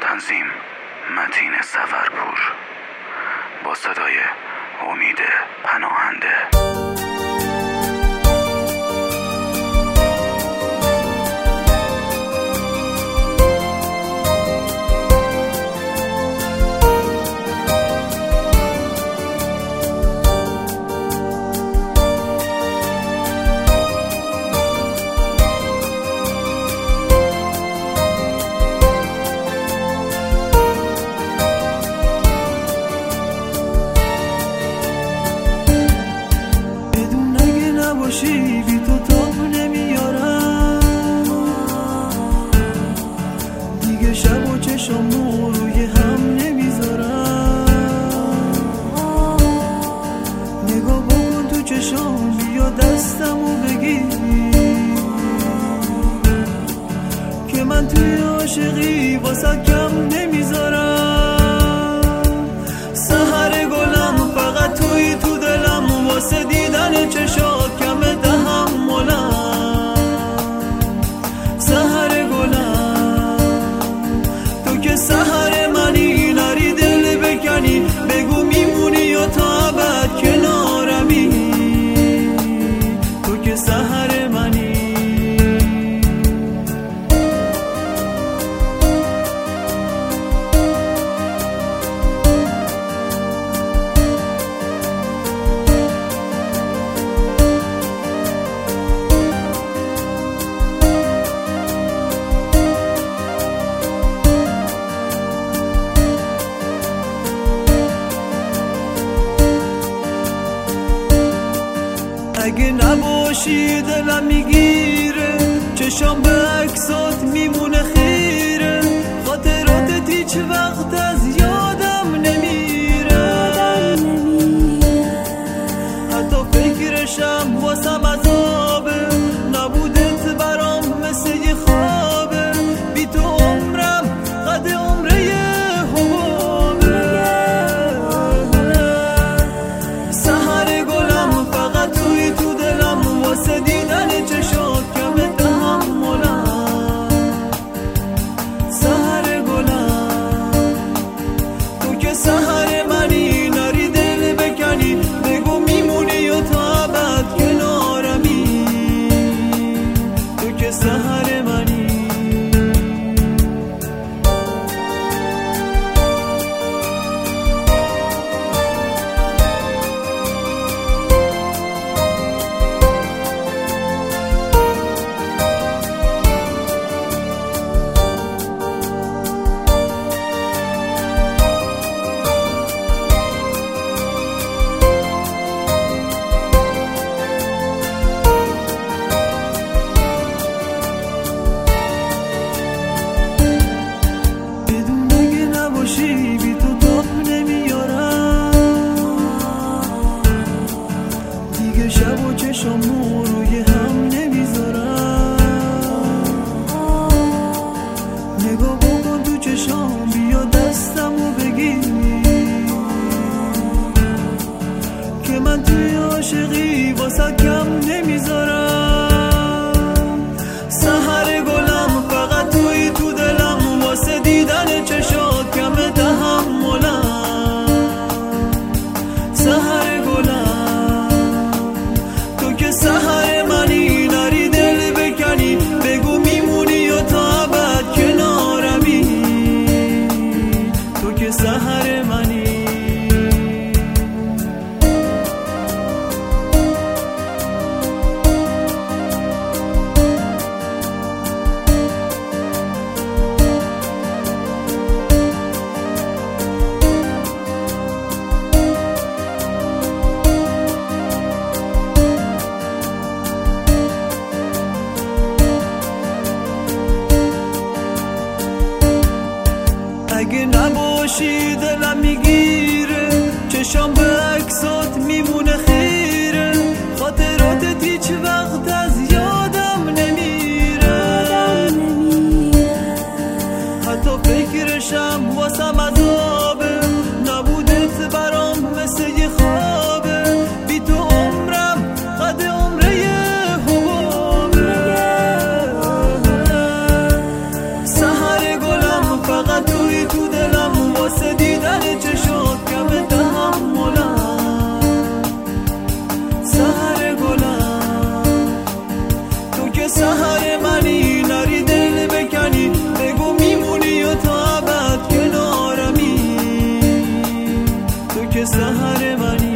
تنظیم متین سفرپور با صدای امید پناهنده. بی تو تاب نمیارم دیگه، شب و چشامو روی هم نمیذارم. نگاه بکن تو چشام، بیا دستمو بگیر که من توی عاشقی واسه کم نمیذارم. سحر گلم فقط توی تو دلم، واسه دیدن چشات کم تحملم. سحر گلم تو که سحر منی، نری دل بکنی، بگو میمونی یا تا ابد کنارمی. تو که سحر منی. اگه نباشی دلم میگیره، چشام به عکسات میمونه خیره. خاطراتت هیچ وقت از یادم نمیره، حتی فکرشم واسم عذابه. نبودت برام مثل یه خوابه، بی تو عمرم قد عمره حبابه. سحر گلم فقط توی تو دلم، واسه دیدن چشات کم تحملم. سحر گلم تو که سحر منی، نری دل بکنی، بگو میمونی یا تا ابد کنارمی. تو که سحر منی. بی تو تاب نمیارم دیگه، شب و چشامو روی هم نمیذارم. نگاه بکن تو چشام، بیا دستمو بگیر که من توی عاشقی واسه کم نمیذارم. سحر گلم فقط توی تو دلم، واسه دیدن چشات کم تحملم. سحر گلم تو که سحر منی، نری دل بکنی، بگو میمونی یا تا ابد کنارمی. تو که سحر منی. اگه نباشی دلم میگیره، چشام به عکسات میمونه خیره. خاطراتت هیچ وقت از یادم نمیره، حتی فکرشم واسم عذابه. نبودت برام مثل یه خوابه، بی تو عمرم قد عمره حبابه. سحر گلم فقط توی سهر منی